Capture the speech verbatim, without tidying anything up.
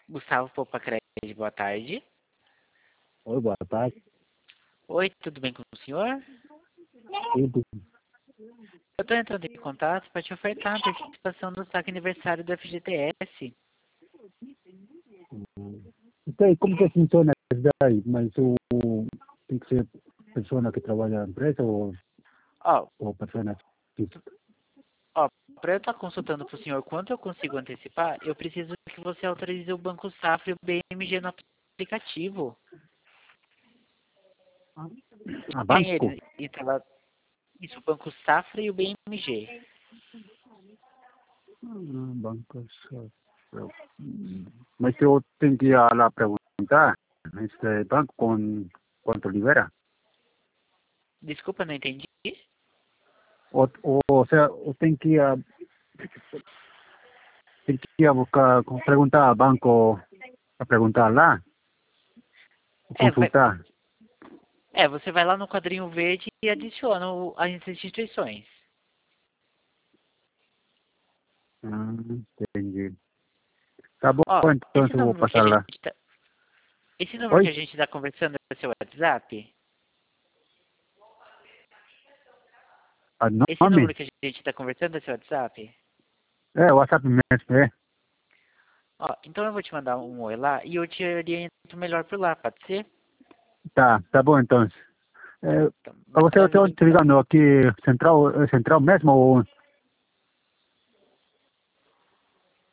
Gustavo Popacred, boa tarde. Oi, boa tarde. Oi, tudo bem com o senhor? Tudo. Eu estou entrando em contato para te ofertar a participação no saque aniversário do F G T S. Então, como que funciona isso daí? Mas o, tem que ser pessoa que trabalha na empresa ou, Ó, ou pessoa física? ó, para eu estar consultando para o senhor quanto eu consigo antecipar, eu preciso que você autorize o Banco Safra e o B M G no aplicativo. Ah, Tem banco? eles instalado. Isso, o Banco Safra e o B M G. Ah, banco só. Hum, Mas eu tenho que ir lá perguntar, este banco, com, quanto libera? Desculpa, não entendi. Ou, ou, ou seja, eu tenho que ir a, tenho que ir a buscar, perguntar ao banco, a perguntar lá, É, vai, consultar. é, você vai lá no quadrinho verde e adiciona o- as instituições. Ah, entendi. Tá bom, Ó, então esse eu vou número que a passar lá. gente tá, esse número que Oi? a gente está conversando é o seu WhatsApp? A Esse número nome? que a gente está conversando é seu WhatsApp? É, o WhatsApp mesmo, é. Ó, então eu vou te mandar um oi lá e eu te oriento melhor por lá, pode ser? Tá, tá bom então. É, Então, você, eu maravilha estou te então. ligando aqui, central, é central mesmo ou